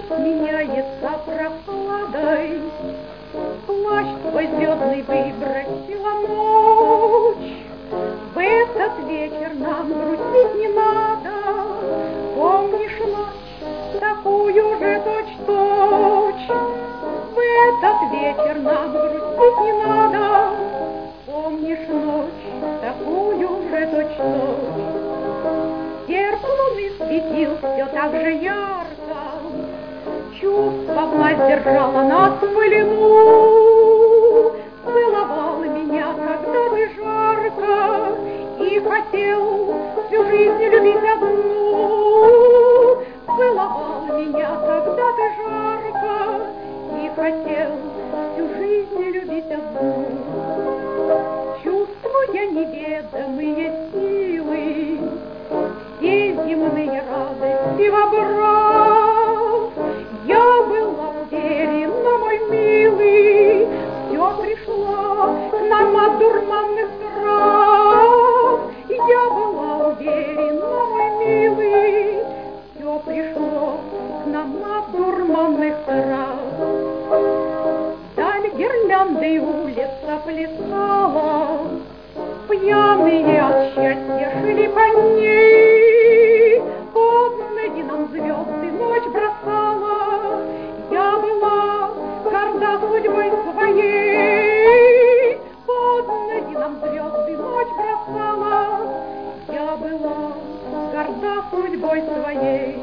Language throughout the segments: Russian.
сменяется прохладой. Плащ твой звездный выбросила ночь. В этот вечер нам грустить не надо. Помнишь ночь, такую же точь-точь? В этот вечер нам грустить не надо. Помнишь ночь, такую же точь-точь? Серп луны светил все так же ярко. Чувство власть держала нас в плену. Целовал меня когда-то жарко и хотел всю жизнь любить одну. Целовал меня когда-то жарко и хотел всю жизнь любить одну. Чувствуя неведомые силы, все земные радости вобрав, я была уверена, мой милый, все пришло к нам от дурманных трав. Я была уверена, мой милый, все пришло к нам от дурманных трав. Даль гирляндой улица плясала, пьяные от счастья шли по ней. Под ноги нам звезды ночь бросала, я была горда судьбой своей. Под ноги нам звезды ночь бросала, я была горда судьбой своей.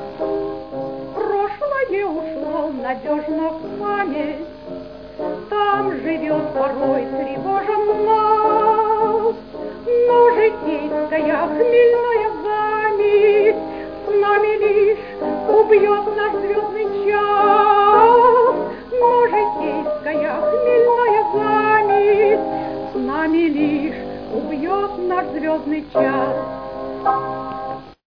Прошлое ушло надежно в память, там живет порой тревожа нас. Но житейская хмельная замесь с нами лишь убьет наш звездный час. Но житейская хмельная замесь с нами лишь убьет наш звездный час.